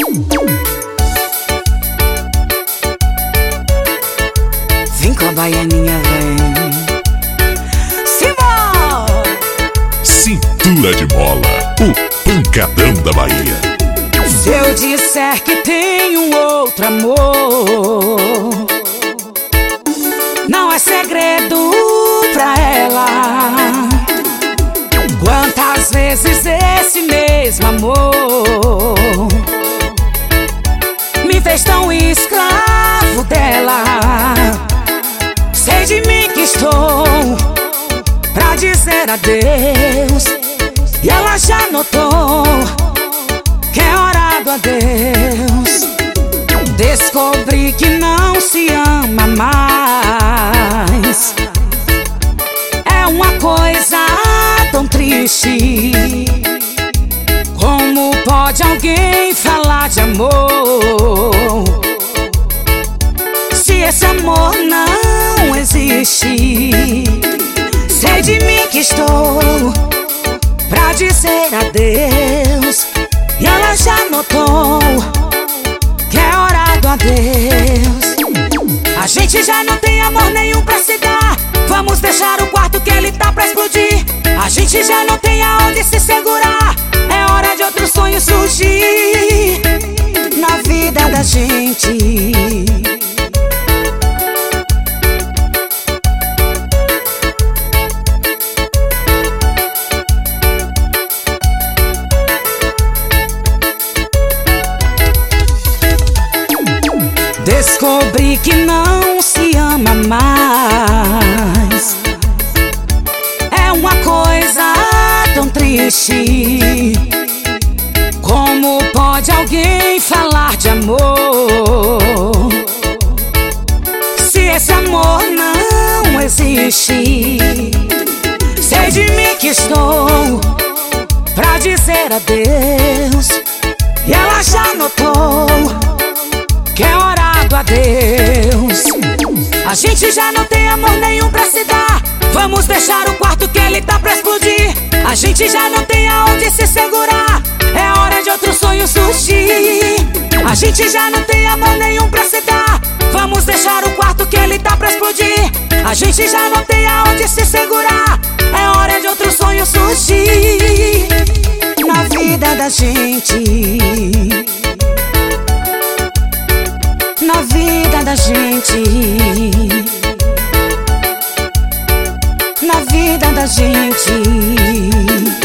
Vem com a baianinha, vem. Simbora! Cintura de Mola, o pancadão da Bahia. Se eu disser que tenho um outro amor, não é segredo pra ela. Quantas vezes esse mesmo amor me fez tão escravo dela. Sei de mim que estou pra dizer adeus, e ela já notou que é hora do adeus. Descobri que não se ama mais. É uma coisa tão triste. Como pode alguém falar de amor se esse amor não existe? Sei de mim que estou pra dizer adeus, e ela já notou que é hora do adeus. A gente já não tem amor nenhum pra se dar. Vamos deixar o quarto que ele tá pra explodir. A gente já não tem aonde se segurar. É hora de outro sonho surgir na vida da gente. Descobri que não se ama mais. É uma coisa tão triste. Como pode alguém falar de amor se esse amor não existe? Sei de mim que estou pra dizer adeus, e ela já notou que é hora do adeus. A gente já não tem amor nenhum pra se dar. Vamos deixar o quarto que ele tá pra explodir. A gente já não tem aonde se segurar. É hora de outro sonho surgir. A gente já não tem amor nenhum pra se dar. Vamos deixar o quarto que ele tá pra explodir. A gente já não tem aonde se segurar. É hora de outro sonho surgir na vida da gente. Na vida da gente. Na vida da gente.